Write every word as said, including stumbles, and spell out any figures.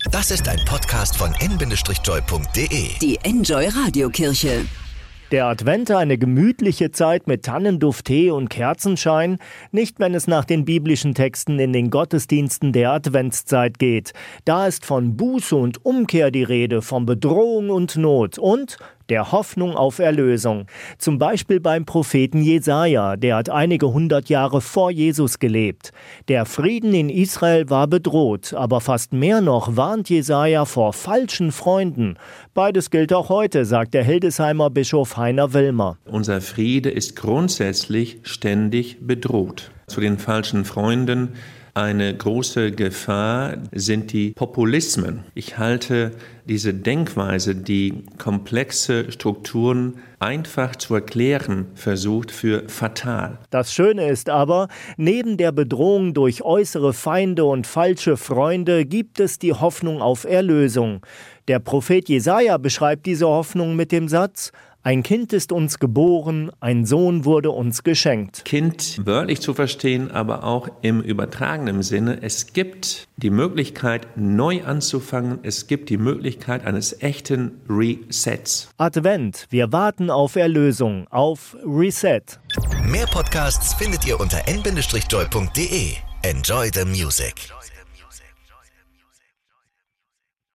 Das ist ein Podcast von en Bindestrich-joy punkt de. Die Enjoy Radiokirche. Der Advent eine gemütliche Zeit mit Tannenduft, Tee und Kerzenschein? Nicht, wenn es nach den biblischen Texten in den Gottesdiensten der Adventszeit geht. Da ist von Buße und Umkehr die Rede, von Bedrohung und Not und der Hoffnung auf Erlösung. Zum Beispiel beim Propheten Jesaja, der hat einige hundert Jahre vor Jesus gelebt. Der Frieden in Israel war bedroht, aber fast mehr noch warnt Jesaja vor falschen Freunden. Beides gilt auch heute, sagt der Hildesheimer Bischof Heiner Willmer. Unser Friede ist grundsätzlich ständig bedroht. Zu den falschen Freunden eine große Gefahr sind die Populismen. Ich halte diese Denkweise, die komplexe Strukturen einfach zu erklären versucht, für fatal. Das Schöne ist aber, neben der Bedrohung durch äußere Feinde und falsche Freunde gibt es die Hoffnung auf Erlösung. Der Prophet Jesaja beschreibt diese Hoffnung mit dem Satz: Ein Kind ist uns geboren, ein Sohn wurde uns geschenkt. Kind wörtlich zu verstehen, aber auch im übertragenen Sinne. Es gibt die Möglichkeit, neu anzufangen. Es gibt die Möglichkeit eines echten Resets. Advent, wir warten auf Erlösung, auf Reset. Mehr Podcasts findet ihr unter en Bindestrich-joy punkt de. Enjoy the music.